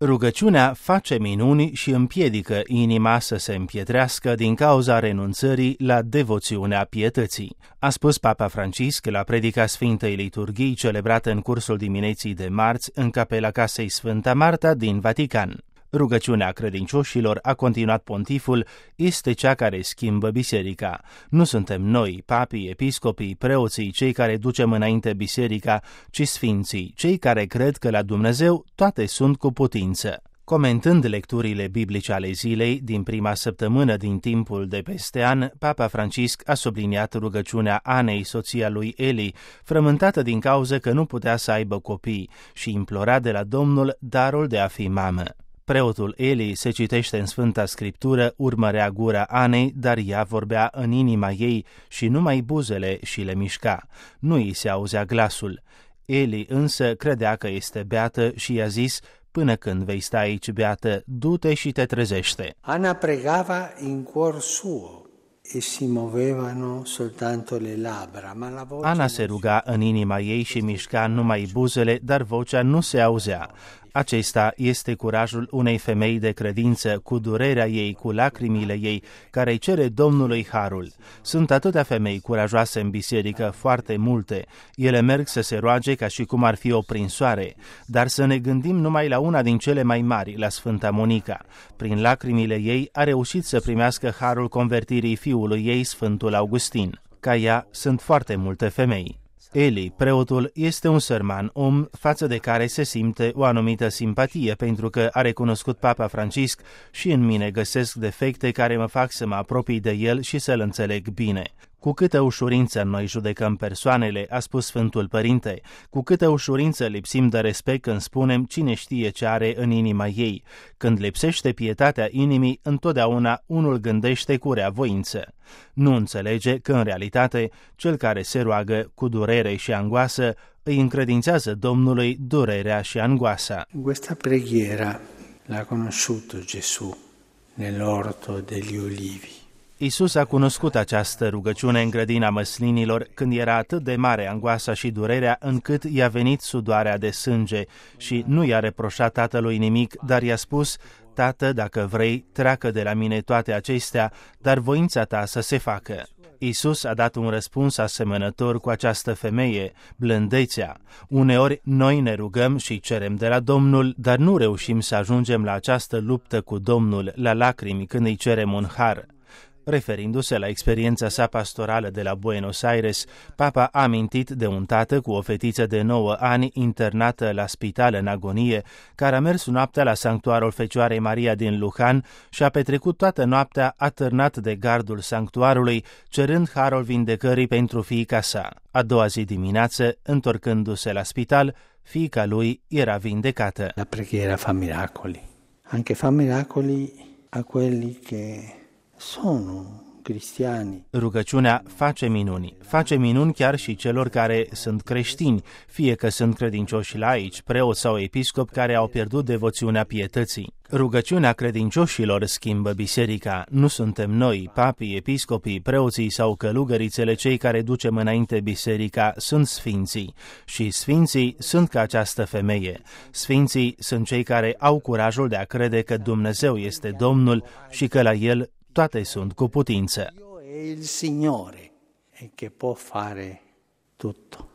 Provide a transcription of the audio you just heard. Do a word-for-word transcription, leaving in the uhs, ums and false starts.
Rugăciunea face minuni și împiedică inima să se împietrească din cauza renunțării la devoțiunea pietății, a spus Papa Francisc la predica Sfintei Liturghii celebrată în cursul dimineții de marți în capela Casei Sfânta Marta din Vatican. Rugăciunea credincioșilor, a continuat pontiful, este cea care schimbă biserica. Nu suntem noi, papii, episcopii, preoții, cei care ducem înainte biserica, ci sfinții, cei care cred că la Dumnezeu toate sunt cu putință. Comentând lecturile biblice ale zilei din prima săptămână din timpul de peste an, Papa Francisc a subliniat rugăciunea Anei, soția lui Eli, frământată din cauză că nu putea să aibă copii, și implora de la Domnul darul de a fi mamă. Preotul Eli, se citește în Sfânta Scriptură, urmărea gura Anei, dar ea vorbea în inima ei și numai buzele și le mișca. Nu îi se auzea glasul. Eli însă credea că este beată și i-a zis: "Până când vei sta aici beată, du-te și te trezește." Ana pregava in cuor suo e si movevano soltanto le labbra, ma la voce... Ana se ruga în inima ei și mișca numai buzele, dar vocea nu se auzea. Acesta este curajul unei femei de credință, cu durerea ei, cu lacrimile ei, care îi cere Domnului harul. Sunt atâtea femei curajoase în biserică, foarte multe. Ele merg să se roage ca și cum ar fi o prinsoare, dar să ne gândim numai la una din cele mai mari, la Sfânta Monica. Prin lacrimile ei a reușit să primească harul convertirii fiului ei, Sfântul Augustin. Ca ea sunt foarte multe femei. Eli, preotul, este un sărman om față de care se simte o anumită simpatie, pentru că a recunoscut Papa Francisc: "Și în mine găsesc defecte care mă fac să mă apropii de el și să-l înțeleg bine." Cu câtă ușurință noi judecăm persoanele, a spus Sfântul Părinte, cu câtă ușurință lipsim de respect când spunem cine știe ce are în inima ei. Când lipsește pietatea inimii, întotdeauna unul gândește cu reavoință. Nu înțelege că, în realitate, cel care se roagă cu durere și angoasă îi încredințează Domnului durerea și angoasa. Questa preghiera l'ha conosciuto Gesù nell'orto degli Ulivi. Iisus a cunoscut această rugăciune în grădina măslinilor, când era atât de mare angoasa și durerea încât i-a venit sudoarea de sânge și nu i-a reproșat tatălui nimic, dar i-a spus: "Tată, dacă vrei, treacă de la mine toate acestea, dar voința ta să se facă." Iisus a dat un răspuns asemănător cu această femeie: blândețea. Uneori noi ne rugăm și cerem de la Domnul, dar nu reușim să ajungem la această luptă cu Domnul, la lacrimi când îi cerem un har. Referindu-se la experiența sa pastorală de la Buenos Aires, Papa a amintit de un tată cu o fetiță de nouă ani internată la spital în agonie, care a mers noaptea la sanctuarul Fecioarei Maria din Luján și a petrecut toată noaptea atârnat de gardul sanctuarului, cerând harul vindecării pentru fiica sa. A doua zi dimineață, întorcându-se la spital, fiica lui era vindecată. La preghiera fa miracoli, anche fa miracoli a quelli che sono cristiani. Rugăciunea face minuni. Face minuni chiar și celor care sunt creștini, fie că sunt credincioși laici, preoți sau episcopi care au pierdut devoțiunea pietății. Rugăciunea credincioșilor schimbă biserica. Nu suntem noi, papii, episcopii, preoții sau călugărițele cei care ducem înainte biserica, sunt sfinții. Și sfinții sunt ca această femeie. Sfinții sunt cei care au curajul de a crede că Dumnezeu este Domnul și că la El toate sunt cu putință. Dio è il Signore e che può fare tutto.